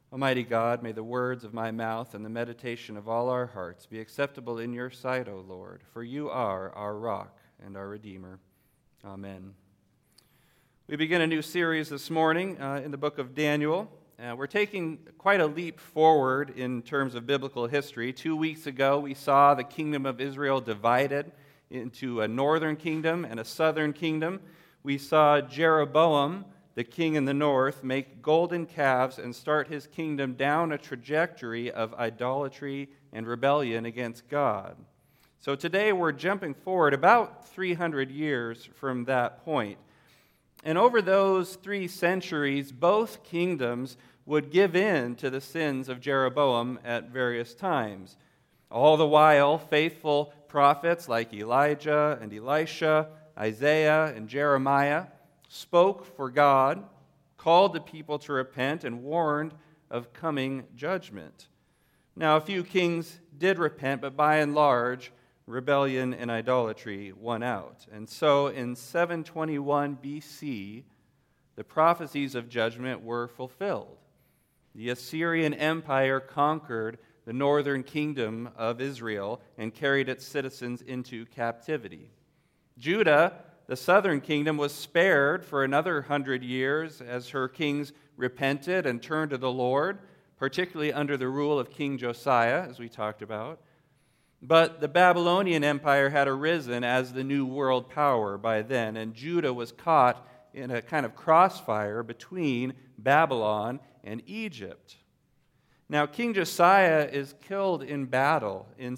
Almighty God, may the words of my mouth and the meditation of all our hearts be acceptable in your sight, O Lord, for you are our rock and our Redeemer. Amen. We begin a new series this morning in the book of Daniel. We're taking quite a leap forward in terms of biblical history. 2 weeks ago, we saw the kingdom of Israel divided into a northern kingdom and a southern kingdom. We saw Jeroboam, the king in the north, make golden calves and start his kingdom down a trajectory of idolatry and rebellion against God. So today we're jumping forward about 300 years from that point. And over those 3 centuries, both kingdoms would give in to the sins of Jeroboam at various times. All the while, faithful prophets like Elijah and Elisha, Isaiah and Jeremiah spoke for God, called the people to repent, and warned of coming judgment. Now, a few kings did repent, but by and large, rebellion and idolatry won out. And so in 721 BC, the prophecies of judgment were fulfilled. The Assyrian Empire conquered the northern kingdom of Israel and carried its citizens into captivity. Judah, the southern kingdom, was spared for another 100 years as her kings repented and turned to the Lord, particularly under the rule of King Josiah, as we talked about. But the Babylonian Empire had arisen as the new world power by then, and Judah was caught in a kind of crossfire between Babylon and Egypt. Now, King Josiah is killed in battle in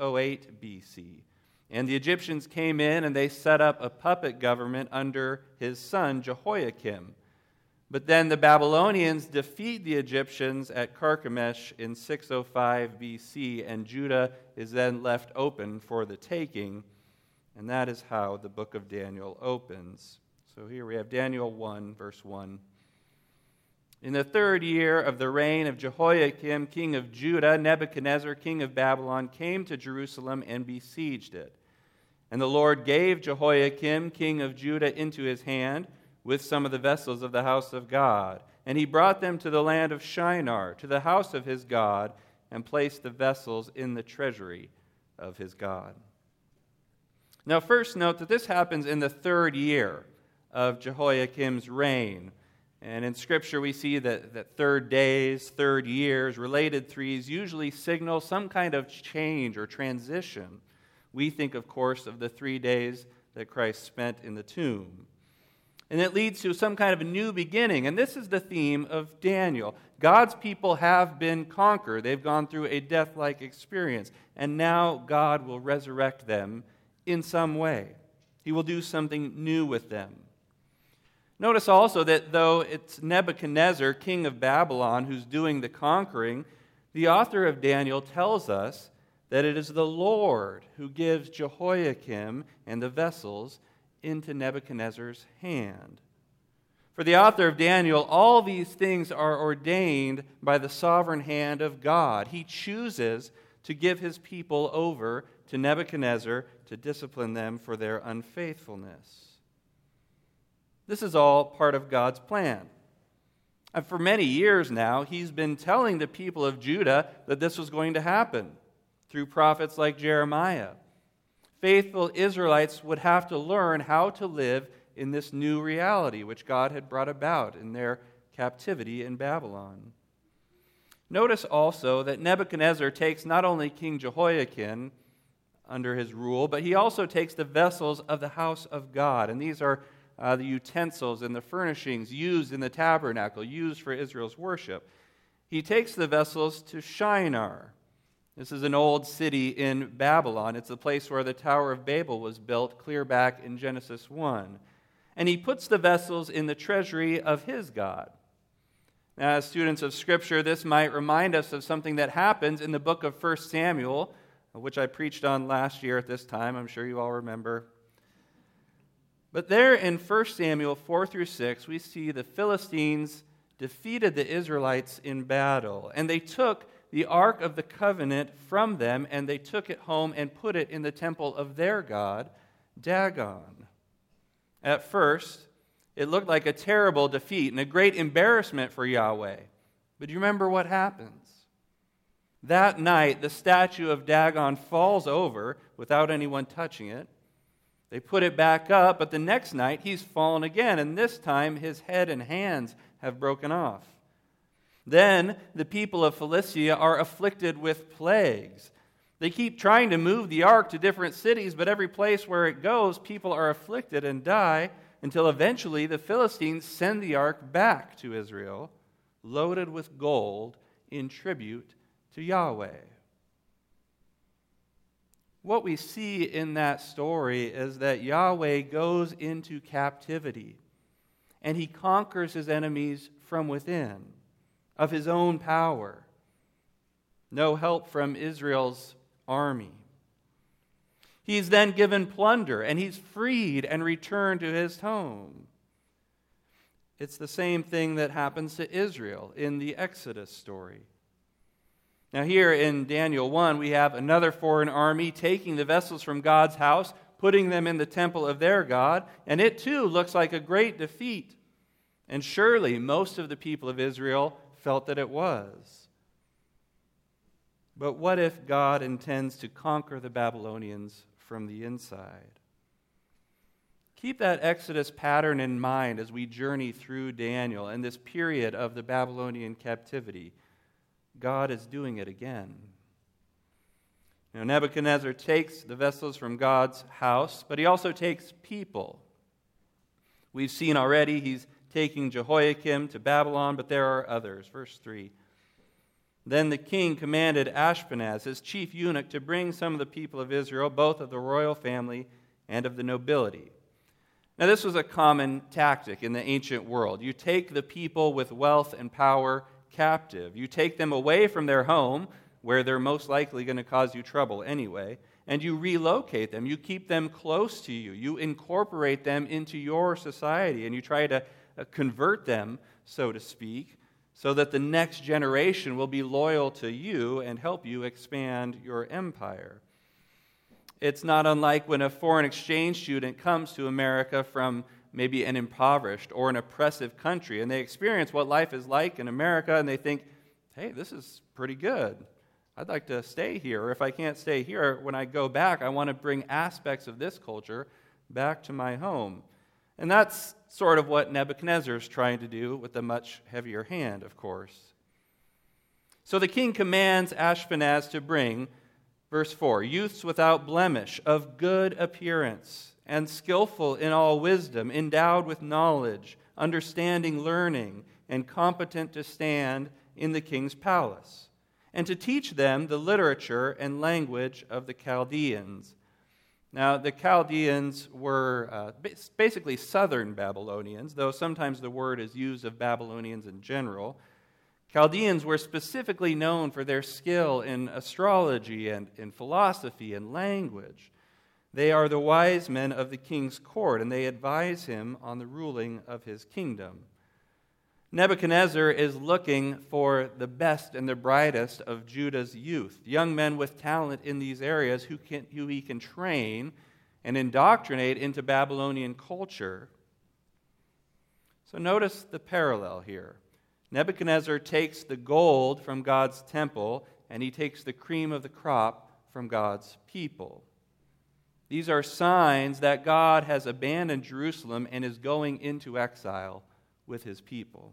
608 BC. And the Egyptians came in and they set up a puppet government under his son Jehoiakim. But then the Babylonians defeat the Egyptians at Carchemish in 605 BC, and Judah is then left open for the taking. And that is how the book of Daniel opens. So here we have Daniel 1, verse 1. In the 3rd year of the reign of Jehoiakim, king of Judah, Nebuchadnezzar, king of Babylon, came to Jerusalem and besieged it. And the Lord gave Jehoiakim, king of Judah, into his hand with some of the vessels of the house of God. And he brought them to the land of Shinar, to the house of his God, and placed the vessels in the treasury of his God. Now, first note that this happens in the 3rd year of Jehoiakim's reign. And in Scripture, we see that 3rd days, 3rd years, related threes usually signal some kind of change or transition. We think, of course, of the 3 days that Christ spent in the tomb. And it leads to some kind of a new beginning. And this is the theme of Daniel. God's people have been conquered. They've gone through a death-like experience. And now God will resurrect them in some way. He will do something new with them. Notice also that though it's Nebuchadnezzar, king of Babylon, who's doing the conquering, the author of Daniel tells us that it is the Lord who gives Jehoiakim and the vessels into Nebuchadnezzar's hand. For the author of Daniel, all these things are ordained by the sovereign hand of God. He chooses to give his people over to Nebuchadnezzar to discipline them for their unfaithfulness. This is all part of God's plan. And for many years now, he's been telling the people of Judah that this was going to happen through prophets like Jeremiah. Faithful Israelites would have to learn how to live in this new reality which God had brought about in their captivity in Babylon. Notice also that Nebuchadnezzar takes not only King Jehoiakim under his rule, but he also takes the vessels of the house of God. And these are the utensils and the furnishings used in the tabernacle, used for Israel's worship. He takes the vessels to Shinar. This is an old city in Babylon. It's the place where the Tower of Babel was built clear back in Genesis 1. And he puts the vessels in the treasury of his God. Now, as students of Scripture, this might remind us of something that happens in the book of 1 Samuel, which I preached on last year at this time. I'm sure you all remember. But there in 1 Samuel 4 through 6, we see the Philistines defeated the Israelites in battle. And they took the Ark of the Covenant from them, and they took it home and put it in the temple of their god, Dagon. At first, it looked like a terrible defeat and a great embarrassment for Yahweh. But do you remember what happens? That night, the statue of Dagon falls over without anyone touching it. They put it back up, but the next night he's fallen again, and this time his head and hands have broken off. Then the people of Philistia are afflicted with plagues. They keep trying to move the ark to different cities, but every place where it goes, people are afflicted and die, until eventually the Philistines send the ark back to Israel, loaded with gold in tribute to Yahweh. What we see in that story is that Yahweh goes into captivity, and he conquers his enemies from within, of his own power. No help from Israel's army. He's then given plunder, and he's freed and returned to his home. It's the same thing that happens to Israel in the Exodus story. Now here in Daniel 1, we have another foreign army taking the vessels from God's house, putting them in the temple of their God, and it too looks like a great defeat. And surely most of the people of Israel felt that it was. But what if God intends to conquer the Babylonians from the inside? Keep that Exodus pattern in mind as we journey through Daniel and this period of the Babylonian captivity. God is doing it again. Nebuchadnezzar takes the vessels from God's house, but he also takes people. We've seen already he's taking Jehoiakim to Babylon, but there are others. Verse 3. Then the king commanded Ashpenaz, his chief eunuch, to bring some of the people of Israel, both of the royal family and of the nobility. Now, this was a common tactic in the ancient world. You take the people with wealth and power captive. You take them away from their home, where they're most likely going to cause you trouble anyway, and you relocate them. You keep them close to you. You incorporate them into your society, and you try to convert them, so to speak, so that the next generation will be loyal to you and help you expand your empire. It's not unlike when a foreign exchange student comes to America from maybe an impoverished or an oppressive country, and they experience what life is like in America, and they think, hey, this is pretty good. I'd like to stay here. Or if I can't stay here, when I go back, I want to bring aspects of this culture back to my home. And that's sort of what Nebuchadnezzar is trying to do with a much heavier hand, of course. So the king commands Ashpenaz to bring, verse 4, youths without blemish, of good appearance, and skillful in all wisdom, endowed with knowledge, understanding learning, and competent to stand in the king's palace, and to teach them the literature and language of the Chaldeans. Now, the Chaldeans were basically southern Babylonians, though sometimes the word is used of Babylonians in general. Chaldeans were specifically known for their skill in astrology and in philosophy and language. They are the wise men of the king's court, and they advise him on the ruling of his kingdom. Nebuchadnezzar is looking for the best and the brightest of Judah's youth, young men with talent in these areas who he can train and indoctrinate into Babylonian culture. So notice the parallel here. Nebuchadnezzar takes the gold from God's temple, and he takes the cream of the crop from God's people. These are signs that God has abandoned Jerusalem and is going into exile with his people.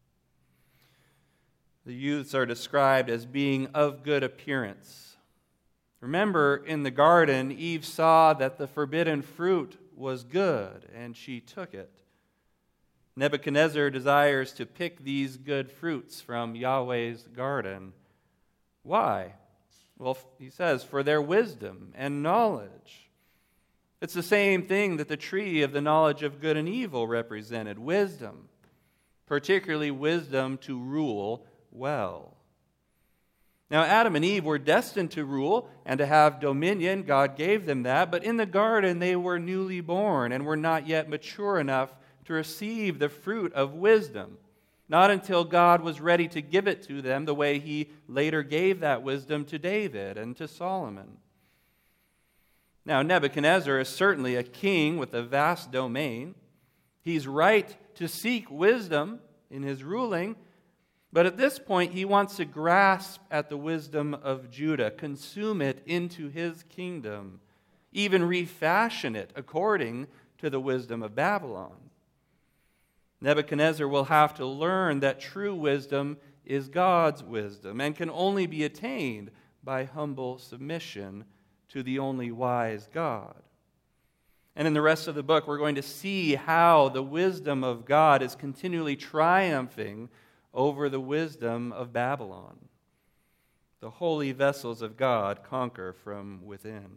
The youths are described as being of good appearance. Remember, in the garden, Eve saw that the forbidden fruit was good, and she took it. Nebuchadnezzar desires to pick these good fruits from Yahweh's garden. Why? Well, he says, for their wisdom and knowledge. It's the same thing that the tree of the knowledge of good and evil represented, wisdom, particularly wisdom to rule well. Now, Adam and Eve were destined to rule and to have dominion. God gave them that, but in the garden they were newly born and were not yet mature enough to receive the fruit of wisdom, not until God was ready to give it to them the way he later gave that wisdom to David and to Solomon. Now, Nebuchadnezzar is certainly a king with a vast domain. He's right to seek wisdom in his ruling, But at this point, he wants to grasp at the wisdom of Judah, consume it into his kingdom, even refashion it according to the wisdom of Babylon. Nebuchadnezzar will have to learn that true wisdom is God's wisdom and can only be attained by humble submission to the only wise God. And in the rest of the book, we're going to see how the wisdom of God is continually triumphing over the wisdom of Babylon. The holy vessels of God conquer from within.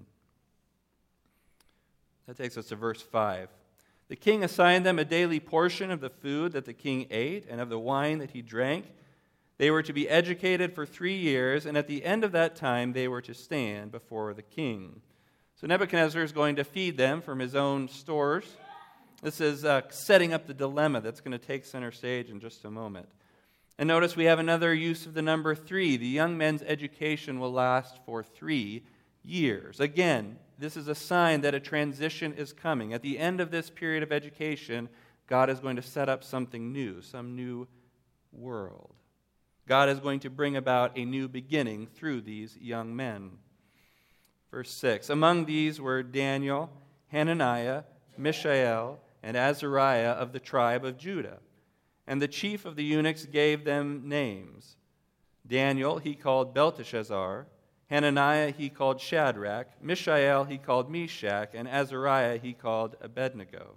That takes us to verse 5. The king assigned them a daily portion of the food that the king ate and of the wine that he drank. They were to be educated for 3 years, and at the end of that time they were to stand before the king. So Nebuchadnezzar is going to feed them from his own stores. This is setting up the dilemma that's going to take center stage in just a moment. And notice we have another use of the number 3. The young men's education will last for 3 years. Again, this is a sign that a transition is coming. At the end of this period of education, God is going to set up something new, some new world. God is going to bring about a new beginning through these young men. Verse 6, among these were Daniel, Hananiah, Mishael, and Azariah of the tribe of Judah. And the chief of the eunuchs gave them names. Daniel he called Belteshazzar, Hananiah he called Shadrach, Mishael he called Meshach, and Azariah he called Abednego.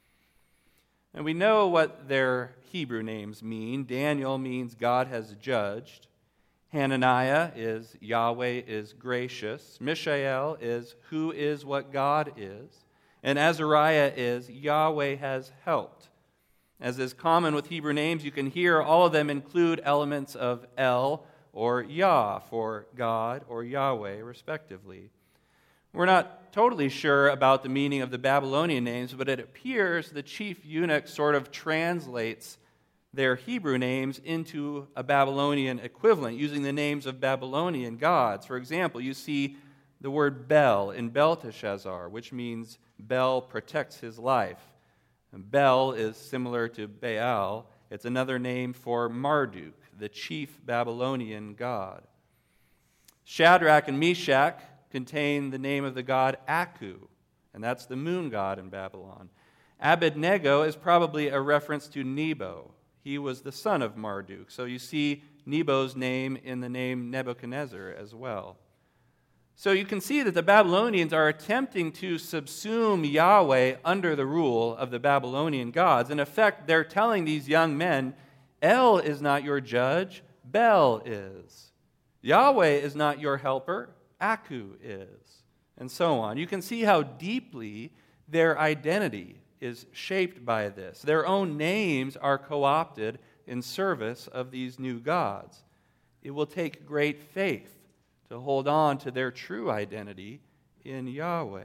And we know what their Hebrew names mean. Daniel means God has judged. Hananiah is Yahweh is gracious. Mishael is who is what God is. And Azariah is Yahweh has helped. As is common with Hebrew names, you can hear all of them include elements of El or Yah for God or Yahweh, respectively. We're not totally sure about the meaning of the Babylonian names, but it appears the chief eunuch sort of translates their Hebrew names into a Babylonian equivalent, using the names of Babylonian gods. For example, you see the word Bel in Belteshazzar, which means Bel protects his life. And Bel is similar to Baal. It's another name for Marduk, the chief Babylonian god. Shadrach and Meshach contain the name of the god Aku, and that's the moon god in Babylon. Abednego is probably a reference to Nebo. He was the son of Marduk. So you see Nebo's name in the name Nebuchadnezzar as well. So you can see that the Babylonians are attempting to subsume Yahweh under the rule of the Babylonian gods. In effect, they're telling these young men, El is not your judge, Bel is. Yahweh is not your helper, Aku is. And so on. You can see how deeply their identity is shaped by this. Their own names are co-opted in service of these new gods. It will take great faith to hold on to their true identity in Yahweh.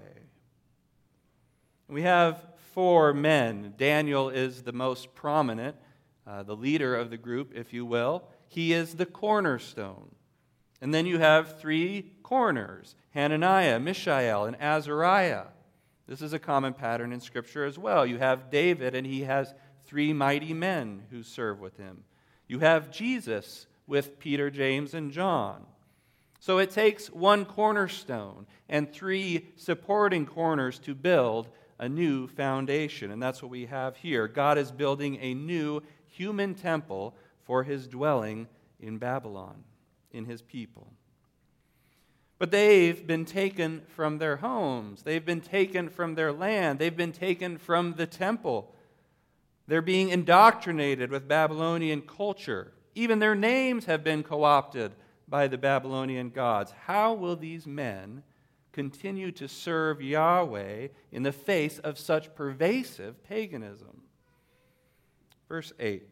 We have 4 men. Daniel is the most prominent, the leader of the group, if you will. He is the cornerstone. And then you have 3 corners, Hananiah, Mishael, and Azariah. This is a common pattern in Scripture as well. You have David, and he has 3 mighty men who serve with him. You have Jesus with Peter, James, and John. So it takes 1 cornerstone and 3 supporting corners to build a new foundation. And that's what we have here. God is building a new human temple for his dwelling in Babylon, in his people. But they've been taken from their homes. They've been taken from their land. They've been taken from the temple. They're being indoctrinated with Babylonian culture. Even their names have been co-opted by the Babylonian gods. How will these men continue to serve Yahweh in the face of such pervasive paganism? Verse 8.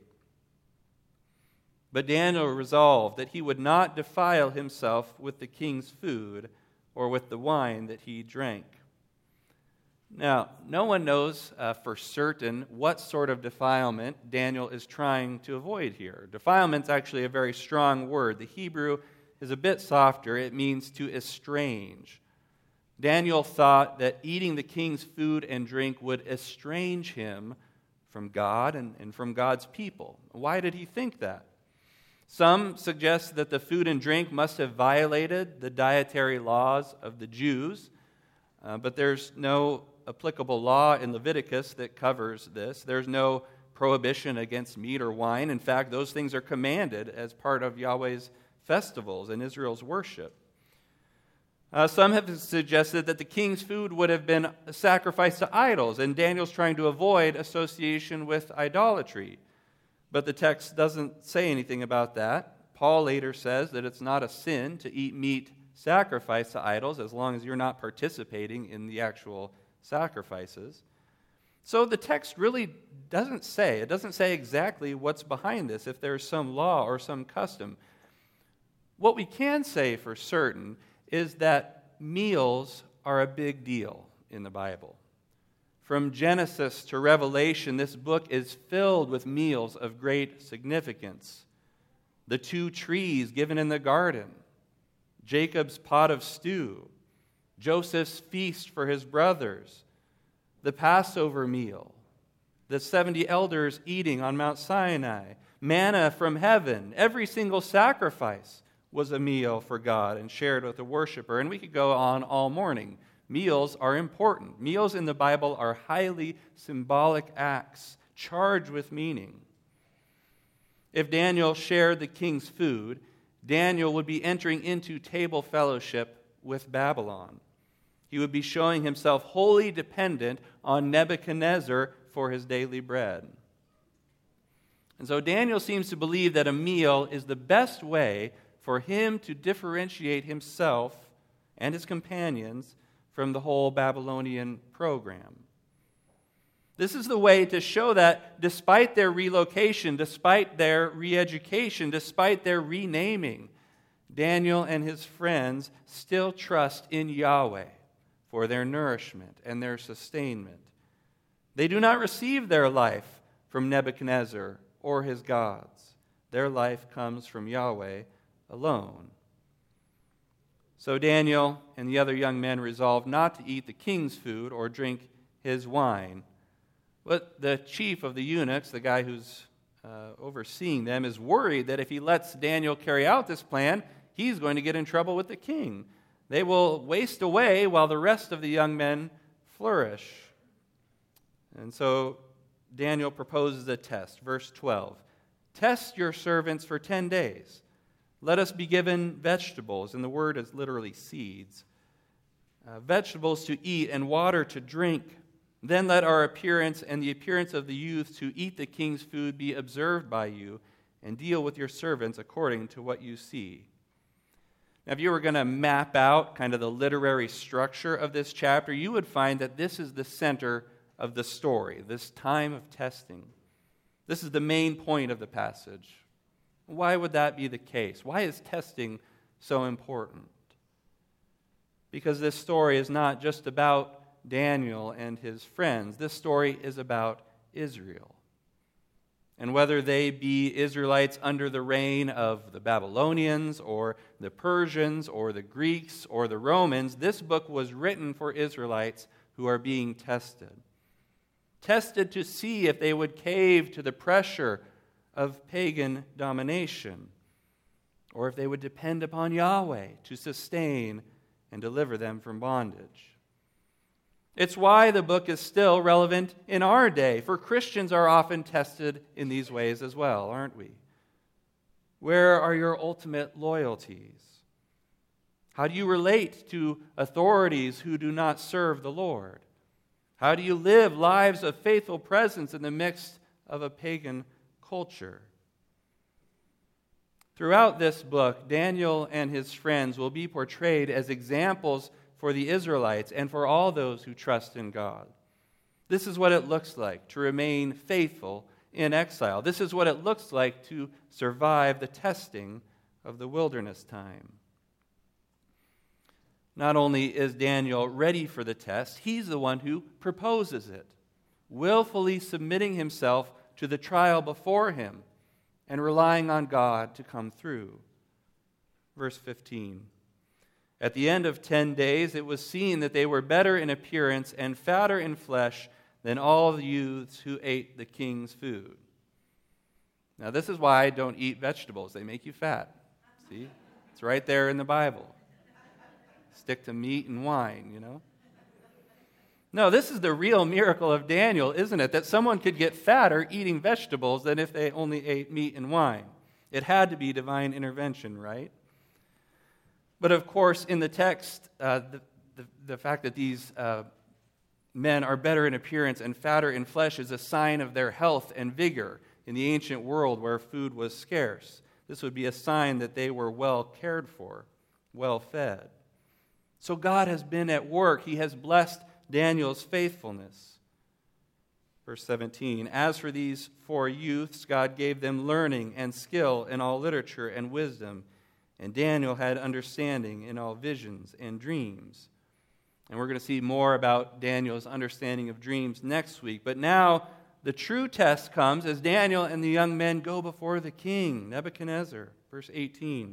But Daniel resolved that he would not defile himself with the king's food or with the wine that he drank. Now, no one knows for certain what sort of defilement Daniel is trying to avoid here. Defilement is actually a very strong word. The Hebrew is a bit softer. It means to estrange. Daniel thought that eating the king's food and drink would estrange him from God and from God's people. Why did he think that? Some suggest that the food and drink must have violated the dietary laws of the Jews, but there's no applicable law in Leviticus that covers this. There's no prohibition against meat or wine. In fact, those things are commanded as part of Yahweh's festivals and Israel's worship. Some have suggested that the king's food would have been sacrificed to idols, and Daniel's trying to avoid association with idolatry. But the text doesn't say anything about that. Paul later says that it's not a sin to eat meat sacrificed to idols as long as you're not participating in the actual sacrifices. So the text really doesn't say exactly what's behind this, if there's some law or some custom. What we can say for certain is that meals are a big deal in the Bible. From Genesis to Revelation, this book is filled with meals of great significance. The 2 trees given in the garden, Jacob's pot of stew, Joseph's feast for his brothers, the Passover meal, the 70 elders eating on Mount Sinai, manna from heaven. Every single sacrifice was a meal for God and shared with the worshiper. And we could go on all morning. Meals are important. Meals in the Bible are highly symbolic acts, charged with meaning. If Daniel shared the king's food, Daniel would be entering into table fellowship with Babylon. He would be showing himself wholly dependent on Nebuchadnezzar for his daily bread. And so Daniel seems to believe that a meal is the best way for him to differentiate himself and his companions from the whole Babylonian program. This is the way to show that despite their relocation, despite their re-education, despite their renaming, Daniel and his friends still trust in Yahweh for their nourishment and their sustainment. They do not receive their life from Nebuchadnezzar or his gods. Their life comes from Yahweh alone. So Daniel and the other young men resolved not to eat the king's food or drink his wine. But the chief of the eunuchs, the guy who's overseeing them, is worried that if he lets Daniel carry out this plan, he's going to get in trouble with the king. They will waste away while the rest of the young men flourish. And so Daniel proposes a test. Verse 12. Test your servants for 10 days. Let us be given vegetables, and the word is literally seeds, vegetables to eat and water to drink. Then let our appearance and the appearance of the youth to eat the king's food be observed by you, and deal with your servants according to what you see. Now, if you were going to map out kind of the literary structure of this chapter, you would find that this is the center of the story, this time of testing. This is the main point of the passage. Why would that be the case? Why is testing so important? Because this story is not just about Daniel and his friends. This story is about Israel. And whether they be Israelites under the reign of the Babylonians or the Persians or the Greeks or the Romans, this book was written for Israelites who are being tested. Tested to see if they would cave to the pressure of pagan domination, or if they would depend upon Yahweh to sustain and deliver them from bondage. It's why the book is still relevant in our day, for Christians are often tested in these ways as well, aren't we? Where are your ultimate loyalties? How do you relate to authorities who do not serve the Lord? How do you live lives of faithful presence in the midst of a pagan culture? Throughout this book, Daniel and his friends will be portrayed as examples for the Israelites and for all those who trust in God. This is what it looks like to remain faithful in exile. This is what it looks like to survive the testing of the wilderness time. Not only is Daniel ready for the test, he's the one who proposes it, willfully submitting himself to the trial before him and relying on God to come through. Verse 15. At the end of 10 days, it was seen that they were better in appearance and fatter in flesh than all the youths who ate the king's food. Now, this is why I don't eat vegetables. They make you fat. See? It's right there in the Bible. Stick to meat and wine, you know? No, this is the real miracle of Daniel, isn't it? That someone could get fatter eating vegetables than if they only ate meat and wine. It had to be divine intervention, right? But of course, in the text, the fact that these men are better in appearance and fatter in flesh is a sign of their health and vigor in the ancient world where food was scarce. This would be a sign that they were well cared for, well fed. So God has been at work. He has blessed Daniel's faithfulness. Verse 17, as for these 4 youths, God gave them learning and skill in all literature and wisdom, and Daniel had understanding in all visions and dreams. And we're going to see more about Daniel's understanding of dreams next week. But now the true test comes as Daniel and the young men go before the king, Nebuchadnezzar. Verse 18.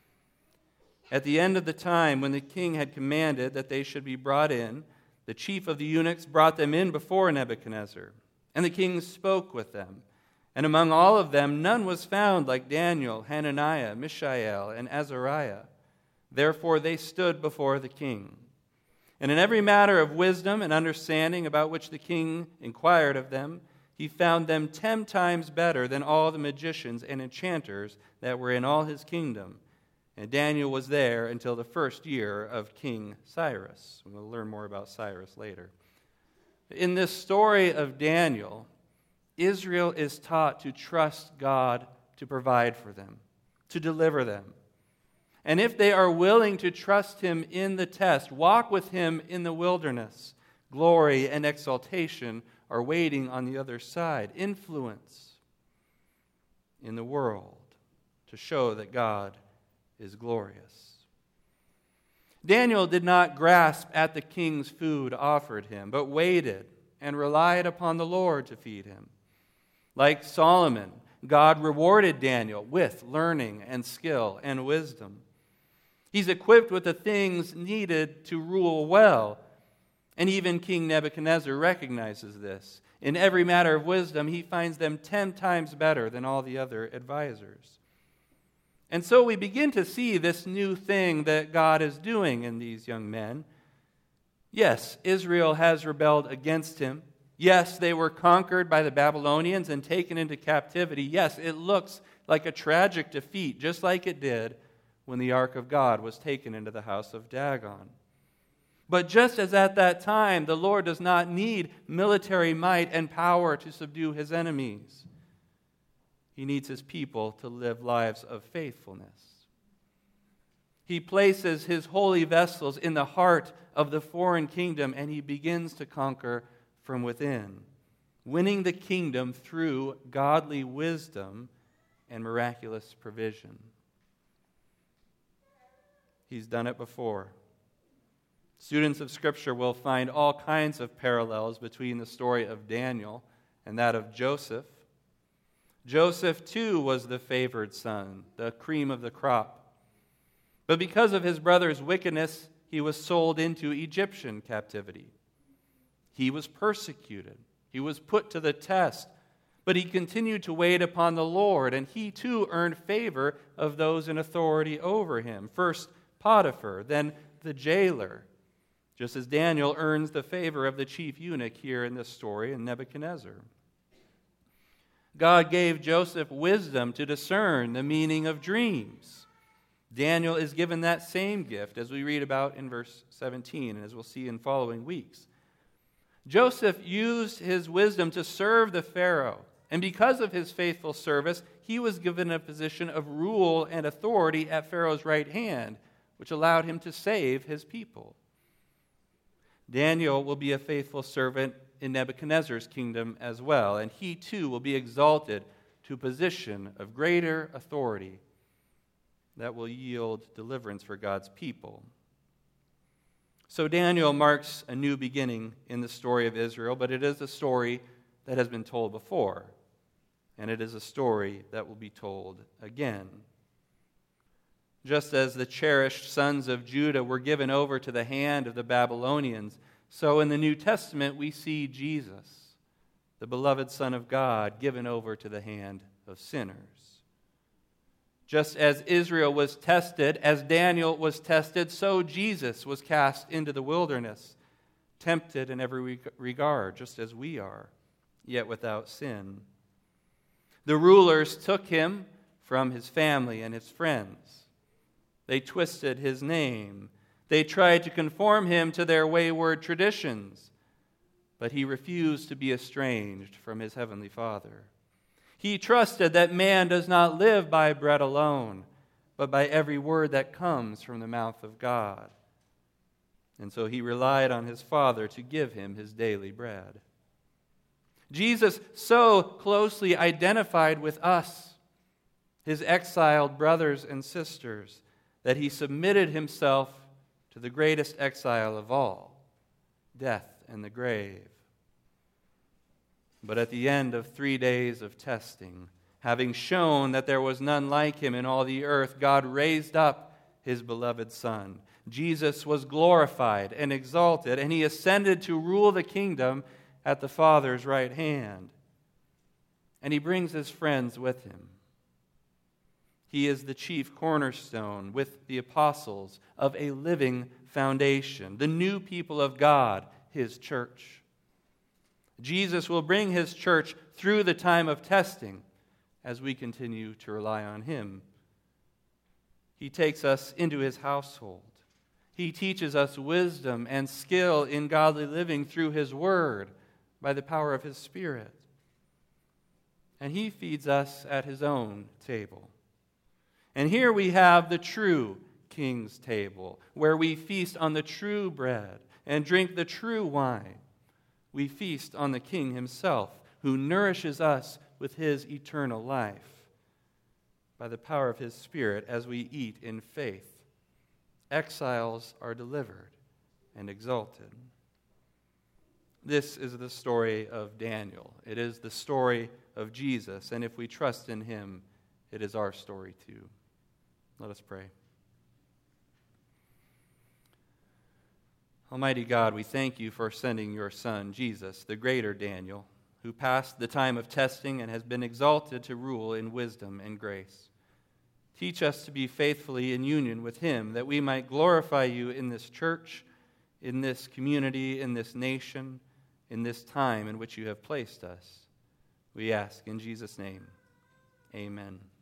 At the end of the time when the king had commanded that they should be brought in, the chief of the eunuchs brought them in before Nebuchadnezzar. And the king spoke with them. And among all of them none was found like Daniel, Hananiah, Mishael, and Azariah. Therefore they stood before the king. And in every matter of wisdom and understanding about which the king inquired of them, he found them 10 times better than all the magicians and enchanters that were in all his kingdom. And Daniel was there until the first year of King Cyrus. We'll learn more about Cyrus later. In this story of Daniel, Israel is taught to trust God to provide for them, to deliver them. And if they are willing to trust him in the test, walk with him in the wilderness, glory and exaltation are waiting on the other side. Influence in the world to show that God is glorious. Daniel did not grasp at the king's food offered him, but waited and relied upon the Lord to feed him. Like Solomon, God rewarded Daniel with learning and skill and wisdom. He's equipped with the things needed to rule well. And even King Nebuchadnezzar recognizes this. In every matter of wisdom, he finds them 10 times better than all the other advisors. And so we begin to see this new thing that God is doing in these young men. Yes, Israel has rebelled against him. Yes, they were conquered by the Babylonians and taken into captivity. Yes, it looks like a tragic defeat, just like it did when the ark of God was taken into the house of Dagon. But just as at that time, the Lord does not need military might and power to subdue his enemies. He needs his people to live lives of faithfulness. He places his holy vessels in the heart of the foreign kingdom, and he begins to conquer from within, winning the kingdom through godly wisdom and miraculous provision. He's done it before. Students of Scripture will find all kinds of parallels between the story of Daniel and that of Joseph. Joseph, too, was the favored son, the cream of the crop. But because of his brother's wickedness, he was sold into Egyptian captivity. He was persecuted. He was put to the test. But he continued to wait upon the Lord, and he, too, earned favor of those in authority over him. First Potiphar, then the jailer, just as Daniel earns the favor of the chief eunuch here in this story in Nebuchadnezzar. God gave Joseph wisdom to discern the meaning of dreams. Daniel is given that same gift as we read about in verse 17 and as we'll see in following weeks. Joseph used his wisdom to serve the Pharaoh, and because of his faithful service, he was given a position of rule and authority at Pharaoh's right hand, which allowed him to save his people. Daniel will be a faithful servant in Nebuchadnezzar's kingdom as well, and he too will be exalted to a position of greater authority that will yield deliverance for God's people. So Daniel marks a new beginning in the story of Israel, but it is a story that has been told before, and it is a story that will be told again. Just as the cherished sons of Judah were given over to the hand of the Babylonians, so in the New Testament we see Jesus, the beloved Son of God, given over to the hand of sinners. Just as Israel was tested, as Daniel was tested, so Jesus was cast into the wilderness, tempted in every regard, just as we are, yet without sin. The rulers took him from his family and his friends. They twisted his name. They tried to conform him to their wayward traditions, but he refused to be estranged from his heavenly Father. He trusted that man does not live by bread alone, but by every word that comes from the mouth of God. And so he relied on his Father to give him his daily bread. Jesus so closely identified with us, his exiled brothers and sisters, that he submitted himself to the greatest exile of all, death and the grave. But at the end of 3 days of testing, having shown that there was none like him in all the earth, God raised up his beloved Son. Jesus was glorified and exalted, and he ascended to rule the kingdom at the Father's right hand. And he brings his friends with him. He is the chief cornerstone with the apostles of a living foundation, the new people of God, his church. Jesus will bring his church through the time of testing as we continue to rely on him. He takes us into his household. He teaches us wisdom and skill in godly living through his word by the power of his Spirit. And he feeds us at his own table. And here we have the true King's table, where we feast on the true bread and drink the true wine. We feast on the King himself, who nourishes us with his eternal life by the power of his Spirit as we eat in faith. Exiles are delivered and exalted. This is the story of Daniel. It is the story of Jesus, and if we trust in him, it is our story too. Let us pray. Almighty God, we thank you for sending your Son, Jesus, the greater Daniel, who passed the time of testing and has been exalted to rule in wisdom and grace. Teach us to be faithfully in union with him, that we might glorify you in this church, in this community, in this nation, in this time in which you have placed us. We ask in Jesus' name, amen.